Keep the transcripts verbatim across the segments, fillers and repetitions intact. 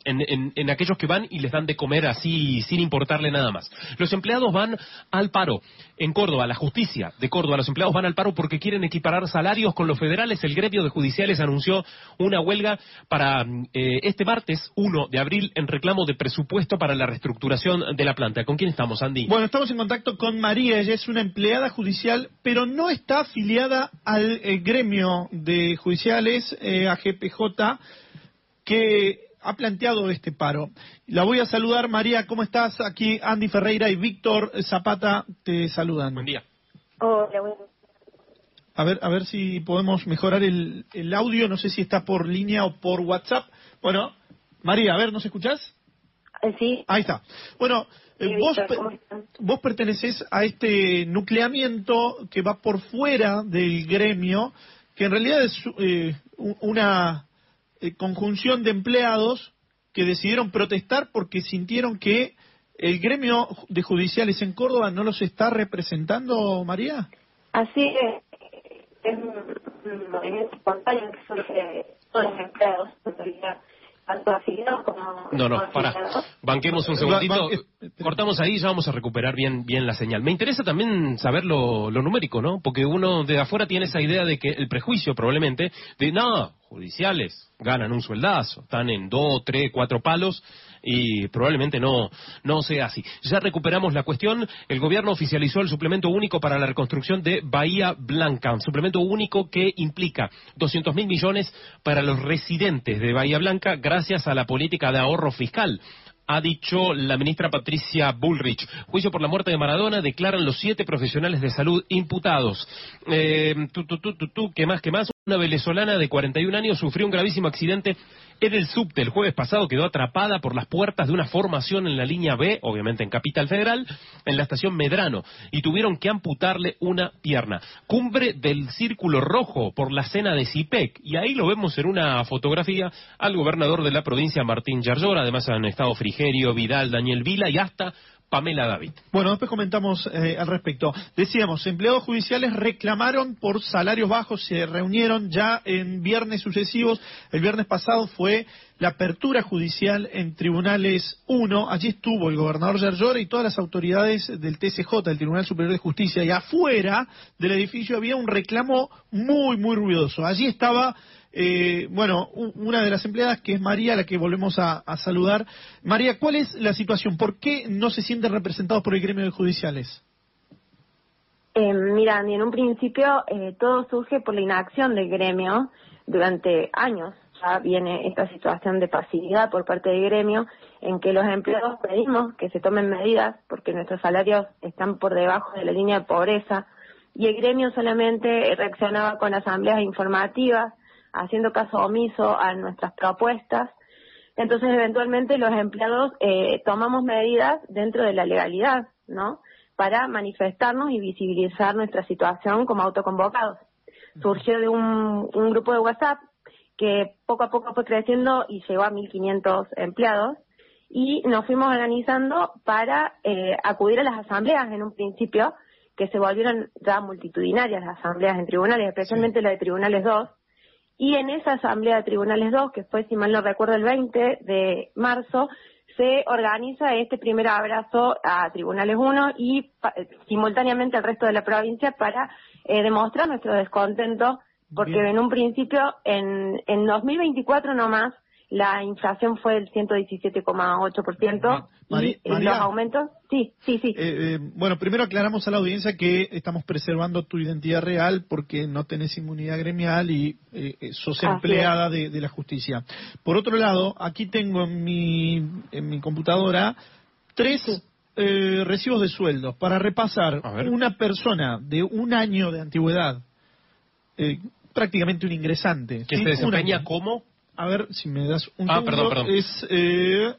en, en, en aquellos que van y les dan de comer así sin importarle nada más. Los empleados van al paro. En Córdoba, la justicia de Córdoba, los empleados van al paro porque quieren equiparar salarios con los federales. El gremio de judiciales anunció una huelga para eh, este martes uno de abril en reclamo de presupuesto para la reestructuración de la planta. ¿Con quién estamos, Andy? Bueno, estamos en contacto con María. Ella es una empleada judicial, pero no está afiliada al eh, gremio de judiciales, eh, A G P J, que ha planteado este paro. La voy a saludar. María, ¿cómo estás? Aquí Andy Ferreira y Víctor Zapata te saludan. Buen día. Hola, buen día. A ver, a ver si podemos mejorar el, el audio. No sé si está por línea o por WhatsApp. Bueno, María, a ver, ¿nos escuchás? Eh, Sí. Ahí está. Bueno, eh, Sí, vos, Víctor, ¿cómo están? vos pertenecés a este nucleamiento que va por fuera del gremio, que en realidad es eh, una eh, conjunción de empleados que decidieron protestar porque sintieron que el gremio de judiciales en Córdoba no los está representando, María. Así es, es un, un movimiento espontáneo que surge de todos los empleados, en realidad, tanto afiliados como No, no, para. afiliados. Banquemos un Va- segundito. va- Cortamos ahí y ya vamos a recuperar bien bien la señal. Me interesa también saber lo, lo numérico, ¿no? Porque uno de afuera tiene esa idea de que el prejuicio probablemente de, no, judiciales ganan un sueldazo, están en dos, tres, cuatro palos y probablemente no no sea así. Ya recuperamos la cuestión. El gobierno oficializó el suplemento único para la reconstrucción de Bahía Blanca, un suplemento único que implica doscientos mil millones para los residentes de Bahía Blanca gracias a la política de ahorro fiscal. Ha dicho la ministra Patricia Bullrich. Juicio por la muerte de Maradona, declaran los siete profesionales de salud imputados. Eh, tú, tú, tú, tú, tú, ¿qué más, qué más? Una venezolana de cuarenta y un años sufrió un gravísimo accidente en el subte. El jueves pasado quedó atrapada por las puertas de una formación en la línea B, obviamente en Capital Federal, en la estación Medrano, y tuvieron que amputarle una pierna. Cumbre del Círculo Rojo por la cena de Cipec, y ahí lo vemos en una fotografía al gobernador de la provincia, Martín Yarlora. Además han estado Frigerio, Vidal, Daniel Vila y hasta Pamela David. Bueno, después comentamos eh, al respecto. Decíamos, empleados judiciales reclamaron por salarios bajos, se reunieron ya en viernes sucesivos. El viernes pasado fue la apertura judicial en Tribunales uno. Allí estuvo el gobernador Yarlora y todas las autoridades del T C J, del Tribunal Superior de Justicia. Y afuera del edificio había un reclamo muy, muy ruidoso. Allí estaba... Eh, bueno, una de las empleadas, que es María, a la que volvemos a, a saludar. María, ¿cuál es la situación? ¿Por qué no se sienten representados por el gremio de judiciales? Eh, mira, Andy, en un principio eh, todo surge por la inacción del gremio durante años. Ya viene esta situación de pasividad por parte del gremio en que los empleados pedimos que se tomen medidas porque nuestros salarios están por debajo de la línea de pobreza y el gremio solamente reaccionaba con asambleas informativas, haciendo caso omiso a nuestras propuestas. Entonces, eventualmente, los empleados eh, tomamos medidas dentro de la legalidad, ¿no?, para manifestarnos y visibilizar nuestra situación como autoconvocados. Surgió de un, un grupo de WhatsApp que poco a poco fue creciendo y llegó a mil quinientos empleados, y nos fuimos organizando para eh, acudir a las asambleas en un principio, que se volvieron ya multitudinarias las asambleas en tribunales, especialmente sí. La de Tribunales dos. Y en esa asamblea de Tribunales dos, que fue, si mal no recuerdo, el veinte de marzo, se organiza este primer abrazo a Tribunales uno y pa, simultáneamente al resto de la provincia para eh, demostrar nuestro descontento, porque Bien. en un principio, en, en dos mil veinticuatro nomás, la inflación fue del ciento diecisiete coma ocho por ciento y eh, los aumentos... Sí, sí, sí. Eh, eh, bueno, primero aclaramos a la audiencia que estamos preservando tu identidad real porque no tenés inmunidad gremial y eh, sos empleada de, de la justicia. Por otro lado, aquí tengo en mi, en mi computadora tres sí. eh, recibos de sueldo para repasar. Una persona de un año de antigüedad, eh, prácticamente un ingresante. ¿Que ¿sí? se desempeña como? A ver si me das un Ah, segundo. perdón, perdón. Es... Eh,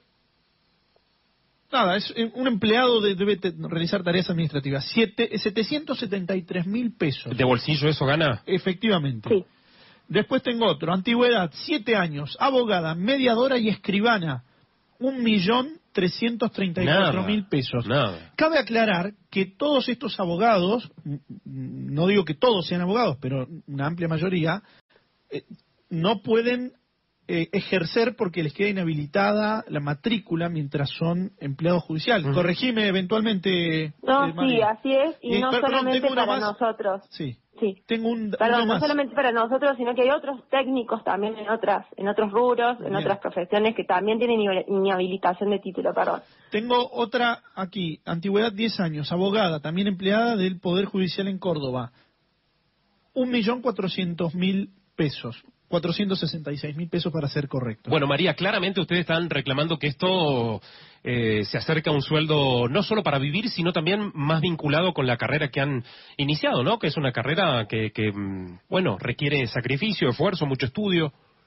Nada, es un empleado de, debe te, realizar tareas administrativas. Siete, setecientos setenta y tres mil pesos. ¿De bolsillo eso gana? Efectivamente. Sí. Después tengo otro. Antigüedad, siete años. Abogada, mediadora y escribana. Un millón trescientos treinta y cuatro mil pesos. Nada. Cabe aclarar que todos estos abogados, no digo que todos sean abogados, pero una amplia mayoría, eh, no pueden eh, ejercer porque les queda inhabilitada la matrícula mientras son empleados judiciales. Uh-huh. Corregime eventualmente. No, eh, sí, así es, y eh, no perdón, solamente para más. nosotros. Sí. Sí. Tengo un, Perdón, no más. solamente para nosotros, sino que hay otros técnicos también en otras en otros rubros, en Bien. otras profesiones que también tienen inhabilitación de título, perdón. Tengo otra aquí, antigüedad diez años, abogada, también empleada del Poder Judicial en Córdoba. Un millón cuatrocientos mil pesos. cuatrocientos sesenta y seis mil pesos para ser correcto. Bueno, María, claramente ustedes están reclamando que esto eh, se acerca a un sueldo no solo para vivir, sino también más vinculado con la carrera que han iniciado, ¿no? Que es una carrera que, que bueno, requiere sacrificio, esfuerzo, mucho estudio.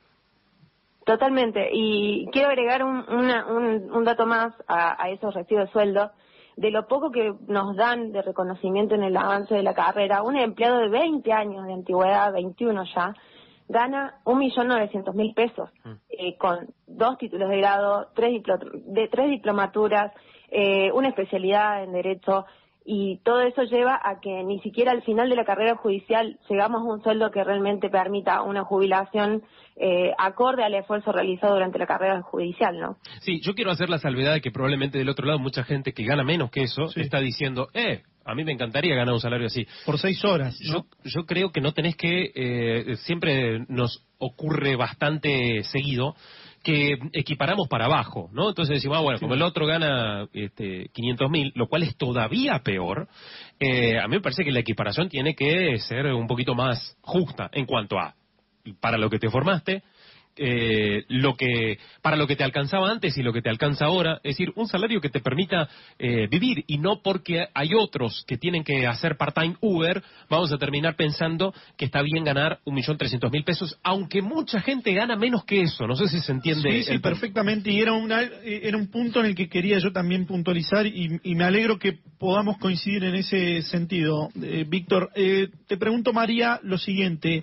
Totalmente. Y quiero agregar un, una, un, un dato más a, a esos recibos de sueldo. De lo poco que nos dan de reconocimiento en el avance de la carrera, un empleado de veinte años de antigüedad, veintiuno ya, gana un millón novecientos mil pesos, eh, con dos títulos de grado, tres, diplo de, tres diplomaturas, eh, una especialidad en Derecho, y todo eso lleva a que ni siquiera al final de la carrera judicial llegamos a un sueldo que realmente permita una jubilación eh, acorde al esfuerzo realizado durante la carrera judicial, ¿no? Sí, yo quiero hacer la salvedad de que probablemente del otro lado mucha gente que gana menos que eso sí. está diciendo, eh, a mí me encantaría ganar un salario así. Por seis horas, ¿no? Yo, yo creo que no tenés que, eh, siempre nos ocurre bastante seguido, que equiparamos para abajo, ¿no? Entonces decimos, ah, bueno, sí. como el otro gana este, quinientos mil, lo cual es todavía peor, eh, a mí me parece que la equiparación tiene que ser un poquito más justa en cuanto a, para lo que te formaste, eh, lo que para lo que te alcanzaba antes y lo que te alcanza ahora, es decir, un salario que te permita eh, vivir, y no porque hay otros que tienen que hacer part-time Uber, vamos a terminar pensando que está bien ganar un millón trescientos mil pesos, aunque mucha gente gana menos que eso. No sé si se entiende. Sí, sí, el... perfectamente, y era, una, era un punto en el que quería yo también puntualizar, y, y me alegro que podamos coincidir en ese sentido. Eh, Víctor, eh, te pregunto, María, lo siguiente.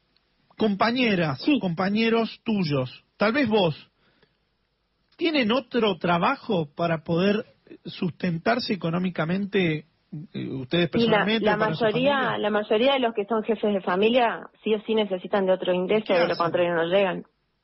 Compañeras, sí. compañeros tuyos, tal vez vos, ¿tienen otro trabajo para poder sustentarse económicamente eh, ustedes personalmente? La, la mayoría, la mayoría de los que son jefes de familia sí o sí necesitan de otro ingreso, de lo contrario no llegan.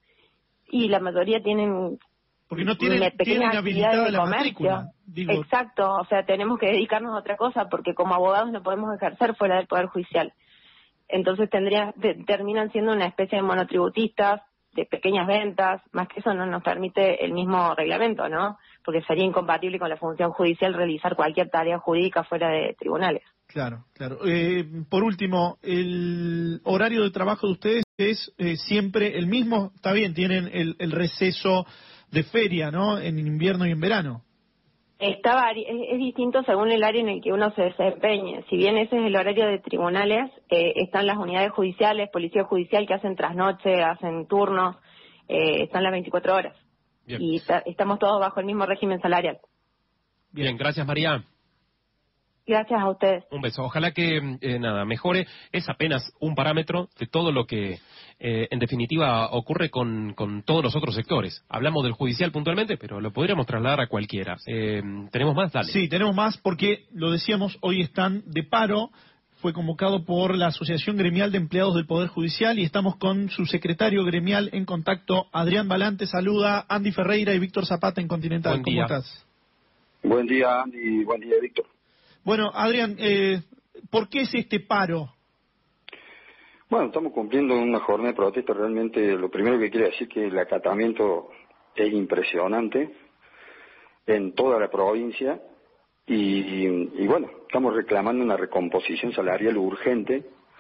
Y la mayoría tienen porque no tienen, tienen habilitada la matrícula. Digo. Exacto, o sea, tenemos que dedicarnos a otra cosa porque como abogados no podemos ejercer fuera del Poder Judicial. Entonces tendría, de, terminan siendo una especie de monotributistas, de pequeñas ventas, más que eso no nos permite el mismo reglamento, ¿no? Porque sería incompatible con la función judicial realizar cualquier tarea jurídica fuera de tribunales. Claro, claro. Eh, por último, el horario de trabajo de ustedes es eh, siempre el mismo, está bien, tienen el, el receso de feria, ¿no? En invierno y en verano. Está, es, es distinto según el área en el que uno se desempeñe. Si bien ese es el horario de tribunales, eh, están las unidades judiciales, policía judicial que hacen trasnoche, hacen turnos, eh, están las veinticuatro horas. Bien. Y ta, estamos todos bajo el mismo régimen salarial. Bien, gracias María. Gracias a ustedes. Un beso. Ojalá que, eh, nada, mejore. Es apenas un parámetro de todo lo que, eh, en definitiva, ocurre con, con todos los otros sectores. Hablamos del judicial puntualmente, pero lo podríamos trasladar a cualquiera. Eh, ¿Tenemos más? Dale. Sí, tenemos más porque, lo decíamos, hoy están de paro. Fue convocado por la Asociación Gremial de Empleados del Poder Judicial y estamos con su secretario gremial en contacto, Adrián Balante. Saluda Andy Ferreira y Víctor Zapata en Continental. Buen ¿Cómo día. estás? Buen día, Andy. Buen día, Víctor. Bueno, Adrián, eh, ¿por qué es este paro? Bueno, estamos cumpliendo una jornada de protesta. Realmente lo primero que quiero decir es que el acatamiento es impresionante en toda la provincia y, y, y bueno, estamos reclamando una recomposición salarial urgente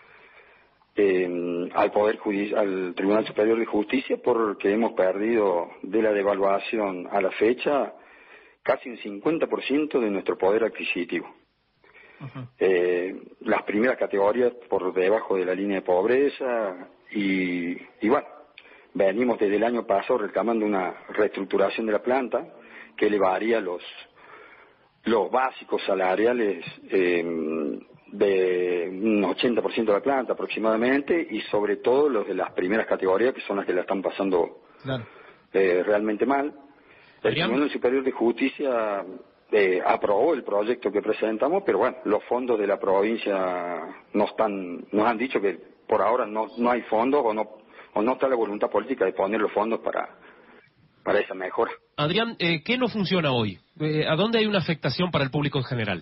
eh, al Poder Judicial, al Tribunal Superior de Justicia, porque hemos perdido de la devaluación a la fecha casi un cincuenta por ciento de nuestro poder adquisitivo. Uh-huh. Eh, las primeras categorías por debajo de la línea de pobreza y, y bueno, venimos desde el año pasado reclamando una reestructuración de la planta que elevaría los los básicos salariales eh, de un ochenta por ciento de la planta aproximadamente y sobre todo los de las primeras categorías que son las que la están pasando claro. eh, realmente mal. El Tribunal Superior de Justicia Eh, aprobó el proyecto que presentamos, pero bueno, los fondos de la provincia no están, nos han dicho que por ahora no no hay fondos o no o no está la voluntad política de poner los fondos para, para esa mejora. Adrián, eh, ¿qué no funciona hoy? Eh, ¿A dónde hay una afectación para el público en general?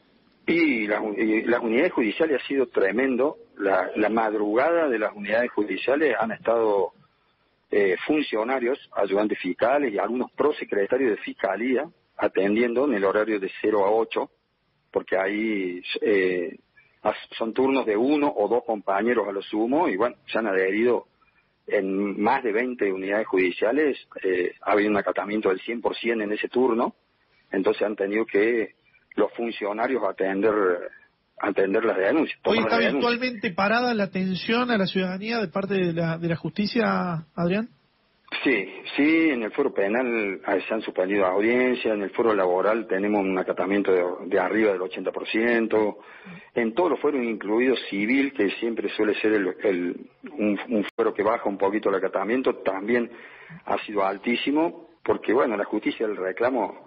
Y, la, y las unidades judiciales ha sido tremendo. La, la madrugada de las unidades judiciales han estado eh, funcionarios, ayudantes fiscales y algunos prosecretarios de fiscalía atendiendo en el horario de cero a ocho, porque ahí eh, son turnos de uno o dos compañeros a lo sumo, y bueno, se han adherido en más de veinte unidades judiciales. Eh, ha habido un acatamiento del cien por ciento en ese turno, entonces han tenido que los funcionarios atender atender las denuncias. Hoy está denuncias. virtualmente parada la atención a la ciudadanía de parte de la, de la justicia, Adrián. Sí, sí, en el foro penal se han suspendido audiencias, en el foro laboral tenemos un acatamiento de, de arriba del ochenta por ciento, en todos los foros, incluido civil, que siempre suele ser el, el, un, un foro que baja un poquito el acatamiento, también ha sido altísimo, porque bueno, la justicia del reclamo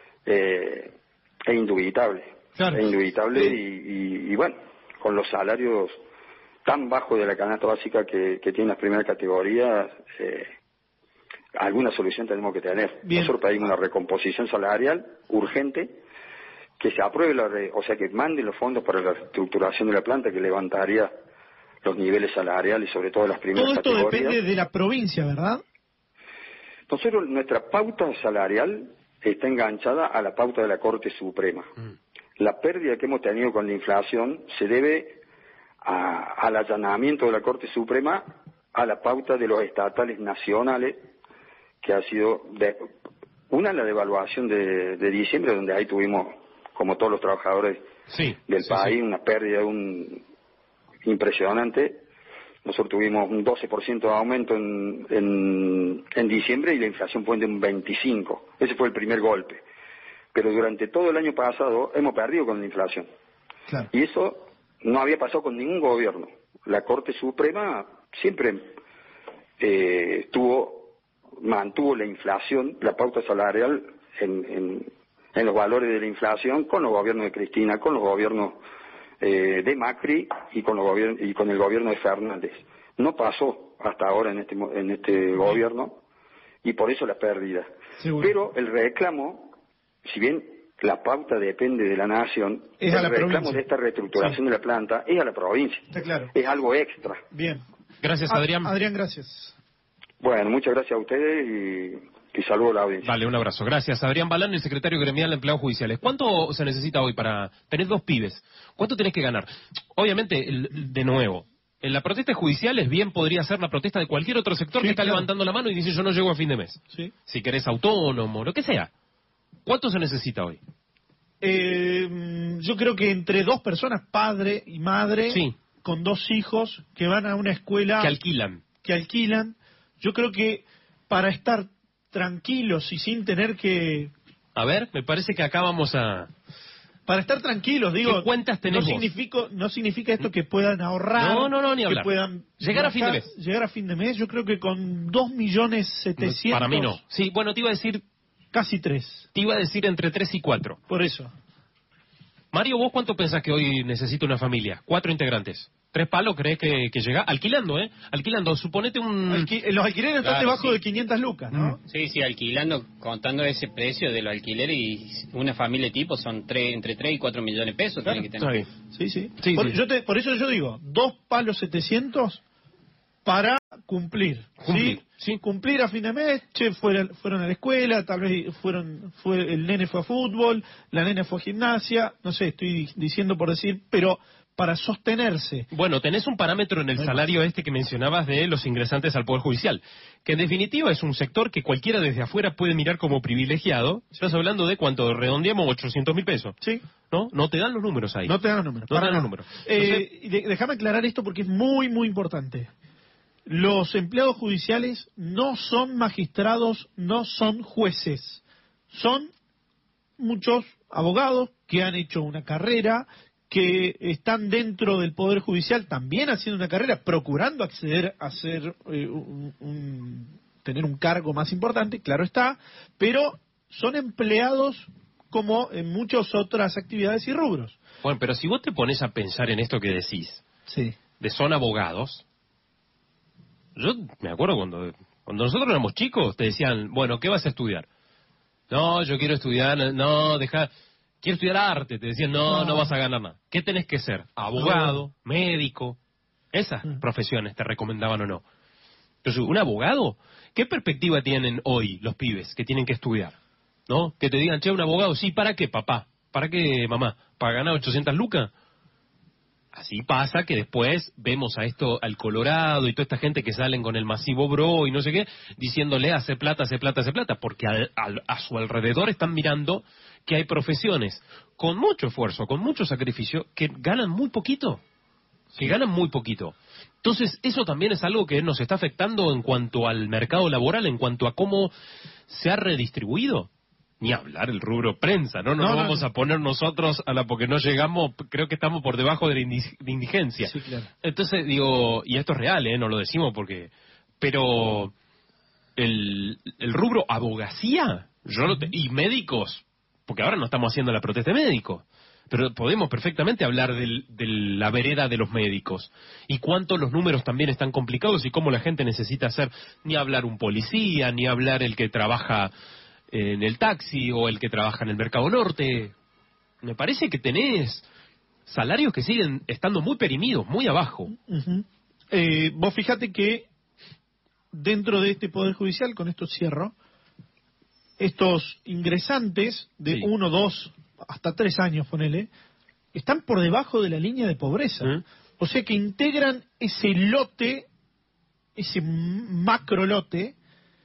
eh, es indubitable, claro. es indubitable sí. y, y, y bueno, con los salarios tan bajos de la canasta básica que, que tiene las primeras categorías, eh, alguna solución tenemos que tener. Bien. Nosotros pedimos una recomposición salarial urgente, que se apruebe, la re, o sea, que manden los fondos para la reestructuración de la planta, que levantaría los niveles salariales, sobre todo de las primeras categorías. Todo esto categorías. Depende de la provincia, ¿verdad? Nosotros, nuestra pauta salarial está enganchada a la pauta de la Corte Suprema. Mm. La pérdida que hemos tenido con la inflación se debe a, al allanamiento de la Corte Suprema a la pauta de los estatales nacionales, que ha sido de, una la devaluación de, de diciembre, donde ahí tuvimos, como todos los trabajadores sí, del sí, país, sí. una pérdida un, impresionante. Nosotros tuvimos un doce por ciento de aumento en, en, en diciembre y la inflación fue de un veinticinco por ciento. Ese fue el primer golpe. Pero durante todo el año pasado hemos perdido con la inflación. Claro. Y eso no había pasado con ningún gobierno. La Corte Suprema siempre eh, tuvo... mantuvo la inflación, la pauta salarial en, en, en los valores de la inflación con los gobiernos de Cristina, con los gobiernos eh, de Macri y con los gobiernos y con el gobierno de Fernández. No pasó hasta ahora en este en este gobierno y por eso la pérdida. Seguro. Pero el reclamo, si bien la pauta depende de la nación, es el a la reclamo provincia. de esta reestructuración sí. de la planta es a la provincia. Está claro. Es algo extra. Bien. Gracias, Adrián. Adrián, gracias. Bueno, muchas gracias a ustedes y, y saludo a la audiencia. Vale, un abrazo. Gracias. Adrián Balán, el secretario gremial de empleados judiciales. ¿Cuánto se necesita hoy para tener dos pibes? ¿Cuánto tenés que ganar? Obviamente, de nuevo, en la protesta judicial es bien podría ser la protesta de cualquier otro sector sí, que está claro. levantando la mano y dice yo no llego a fin de mes. Sí. Si querés autónomo, lo que sea. ¿Cuánto se necesita hoy? Eh, yo creo que entre dos personas, padre y madre, sí. con dos hijos que van a una escuela... Que alquilan. Que alquilan. Yo creo que para estar tranquilos y sin tener que... A ver, me parece que acá vamos a... Para estar tranquilos, digo... ¿Qué cuentas tenés no significa, no significa esto que puedan ahorrar... No, no, no, ni hablar. Que puedan llegar bajar, a fin de mes. Llegar a fin de mes, yo creo que con dos millones setecientos... Para mí no. Sí, bueno, te iba a decir... Casi tres. Te iba a decir entre tres y cuatro. Por eso. Mario, ¿vos cuánto pensás que hoy necesita una familia? Cuatro integrantes. ¿Tres palos crees que, que llega? Alquilando, ¿eh? Alquilando. Suponete un... Alqui los alquileres están claro, debajo sí. de quinientas lucas, ¿no? Sí, sí, alquilando, contando ese precio de los alquileres y una familia tipo son tres, entre tres y cuatro millones de pesos. Claro. Tiene que tener. Sí, sí. sí, por, sí. Yo te, por eso yo digo, dos palos setecientos para cumplir. Cumplir. ¿sí? Sí. Cumplir a fin de mes, che, fueron, fueron a la escuela, tal vez fueron, fue, el nene fue a fútbol, la nena fue a gimnasia, no sé, estoy diciendo por decir, pero para sostenerse. Bueno, tenés un parámetro en el Además. salario este que mencionabas de los ingresantes al Poder Judicial, que en definitiva es un sector que cualquiera desde afuera puede mirar como privilegiado. Estás hablando de cuánto, redondeamos ochocientos mil pesos. Sí. ¿No? No te dan los números ahí. No te dan los números. No te dan los números. Eh, Entonces... Déjame aclarar esto porque es muy, muy importante. Los empleados judiciales no son magistrados, no son jueces. Son muchos abogados que han hecho una carrera, que están dentro del Poder Judicial también haciendo una carrera, procurando acceder a ser, eh, un, un, tener un cargo más importante, claro está, pero son empleados como en muchas otras actividades y rubros. Bueno, pero si vos te pones a pensar en esto que decís, sí. de son abogados, Yo me acuerdo cuando, cuando nosotros éramos chicos, te decían, bueno, ¿qué vas a estudiar? No, yo quiero estudiar, no, deja, quiero estudiar arte. Te decían, no, no, no vas a ganar nada. ¿Qué tenés que ser? Abogado, no. médico. Esas mm. profesiones te recomendaban o no. Entonces, un abogado, ¿qué perspectiva tienen hoy los pibes que tienen que estudiar? ¿No? Que te digan, che, un abogado, sí, ¿para qué, papá? ¿Para qué, mamá? ¿Para ganar ochocientas lucas? Así pasa que después vemos a esto, al Colorado y toda esta gente que salen con el masivo bro y no sé qué, diciéndole hace plata, hace plata, hace plata, porque al, al, a su alrededor están mirando que hay profesiones con mucho esfuerzo, con mucho sacrificio, que ganan muy poquito, que ganan muy poquito. Entonces, eso también es algo que nos está afectando en cuanto al mercado laboral, en cuanto a cómo se ha redistribuido. Ni hablar el rubro prensa, ¿no? No, no nos vamos no. a poner nosotros a la porque no llegamos, creo que estamos por debajo de la indigencia. Sí, claro. Entonces digo, y esto es real, ¿eh? No lo decimos porque... Pero el, el rubro abogacía yo lo te, y médicos, porque ahora no estamos haciendo la protesta de médicos, pero podemos perfectamente hablar del, de la vereda de los médicos y cuánto los números también están complicados y cómo la gente necesita hacer, ni hablar un policía, ni hablar el que trabaja en el taxi o el que trabaja en el Mercado Norte. Me parece que tenés salarios que siguen estando muy perimidos, muy abajo. Uh-huh. eh, vos fíjate que dentro de este Poder Judicial, con esto cierro, estos ingresantes de sí. uno, dos, hasta tres años, ponele, están por debajo de la línea de pobreza. ¿Mm? O sea que integran ese lote, ese macro lote,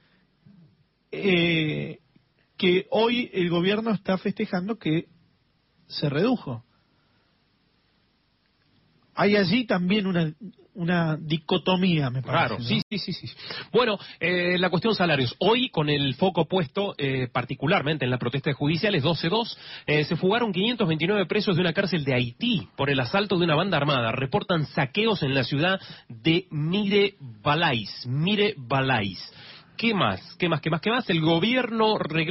eh, que hoy el gobierno está festejando que se redujo. Hay allí también una una dicotomía, me parece. Claro, ¿no? sí, sí, sí, sí. Bueno, eh, la cuestión salarios. Hoy, con el foco puesto eh, particularmente en la protesta de judiciales doce dos, eh, se fugaron quinientos veintinueve presos de una cárcel de Haití por el asalto de una banda armada. Reportan saqueos en la ciudad de Mire Balais. Mire Balais. ¿Qué más? ¿Qué más? ¿Qué más? ¿Qué más? El gobierno regla